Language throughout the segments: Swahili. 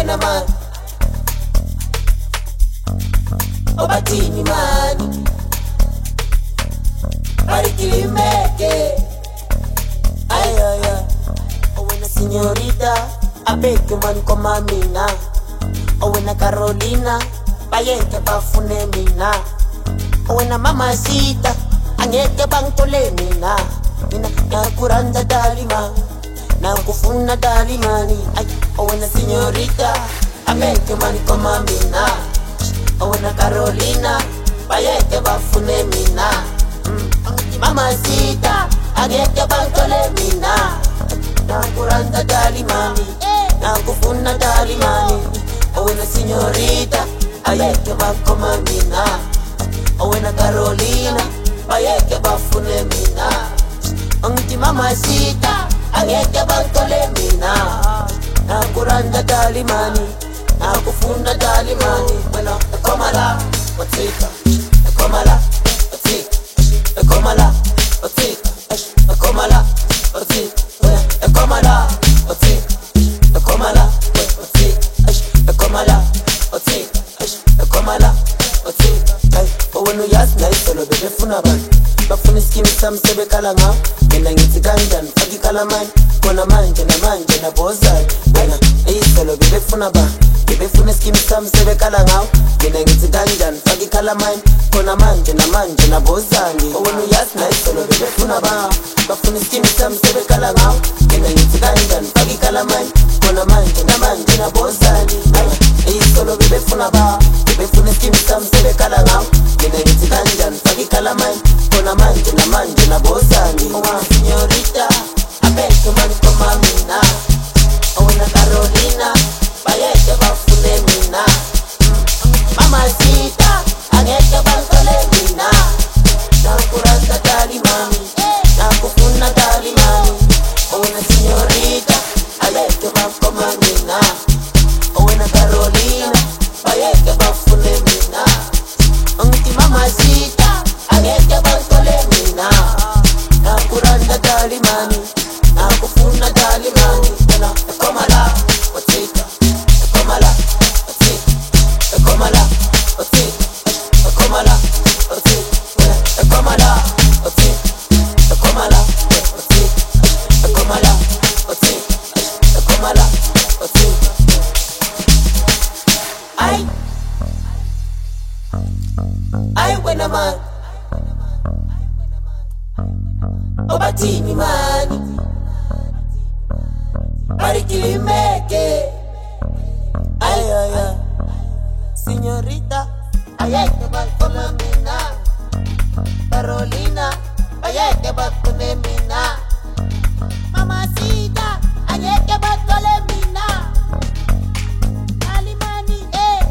wena man obatini man Parikilimeke ay ay ay Owena señorita abeke man koma mina Owena Carolina bayeke bafune mina Owena mamacita angeke bangitole mina Mina nakuranda dalima nakufuna dalimani ay Owena señorita abeke man koma mina Owena Carolina bayeke bafune mina Mamacita angeke bangitole mina nakuranda dalimani nakufuna dalimani Owena señorita ayeke bakoma mina Owena Carolina bayeke bafune mina Angithi mamacita angeke bangitole mina nakuranda dalimani nakufuna dalimani Wena ekoma la wathika ekoma la wathika ekoma la wathika ekoma la wathika ekoma la wathika ekoma la wathika ekoma la wathika ekoma la wathika Owena uyazi nayisolo bebefuna abantu bafuna iskimi sami sebekhala ngawo mina ngithi kanjani faka ikhalamani khona manje namanje nabozani wena eyisolo bebefuna abantu bebefuna iskimi sami sebekhala ngawo mina ngithi kanjani faka ikhalamani khona manje namanje nabozani Owena uyazi nayisolo bebefuna abantu bafuna iskimi sami sebekhala ngawo mina ngithi kanjani faka ikhalamani khona manje namanje nabozani eyisolo bebefuna abantu bebefuna iskimi sami sebekhala ngawo mina ngithi kanjani faka ikhalamani khona manje namanje nabozani señorita abeke man koma mina Owena Carolina bayeke bafune mina Mamacita angeke bangitole mina nakuranda dalimani nakufuna dalimani Owena señorita ayeke bakoma mina Owena Carolina bayeke bafune mina Angithi mamacita angeke bangitole mina nakuranda dalimani nakufuna dalimani Wena ekoma la wathika ekoma la wathika ekoma la wathika ekoma la wathika Wena ekoma la wathika ekoma la wathika ekoma la wathika ekoma la wathika Ay wena man obatini mani Parikilimeke ay ay ay señorita ayeke bakoma mina Carolina ayeke bafune mina Mamacita angeke bangitole mina dalimani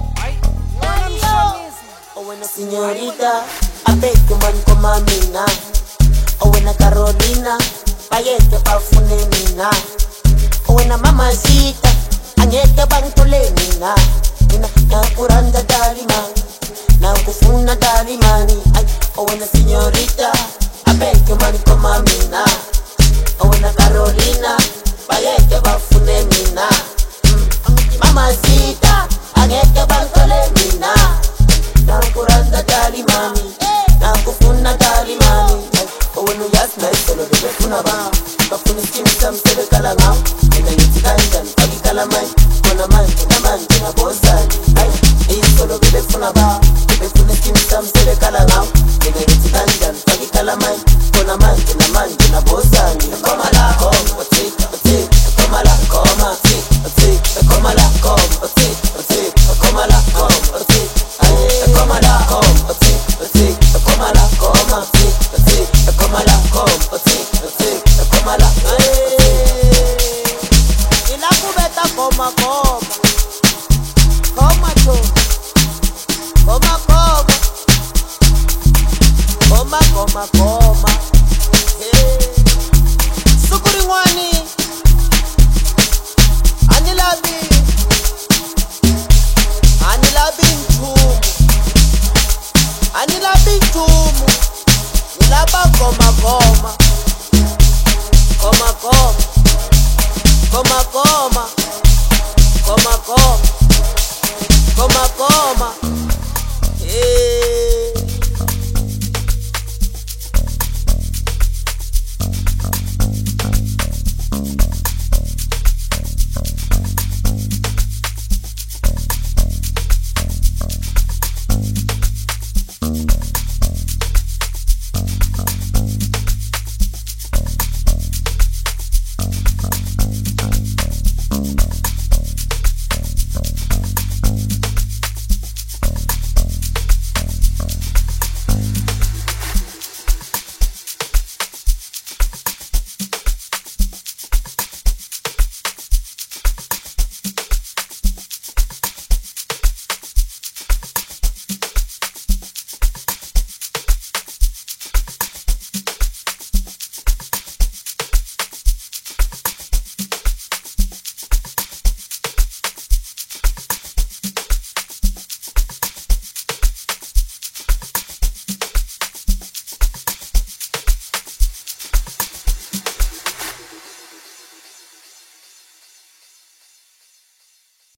Owena señorita abeke man koma mina Owena Carolina bayeke bafune mina Owena mamacita angeke bangitole mina Mina nakuranda dalimani nakufuna dalimani Owena señorita abeke man koma mina Owena Carolina bayeke bafune mina Mamacita angeke bangitole mina nakuranda dalimani nakufuna dalimani Owena uyazi nayisolo bebefuna abantu bafuna iskimi sami sebekhala ngawo mina ngithi kanjani faka ikhalamani khona manje namanje nabozani eyisolo bebefuna abantu bebefuna iskimi sami sebekhala ngawo mina ngithi kanjani faka ikhalamani khona manje namanje nabozani ekoma la koma wathika wathika ekoma la koma wathika wathika ekoma la koma wathika wathika ekoma la koma wathika ekoma la koma wathika wathika ekoma la koma wathika wathika ekoma la koma wathika wathika ekoma la ilakubeta koma koma koma to koma koma koma koma koma Sukuringwani anilabi nchumu nilaba goma goma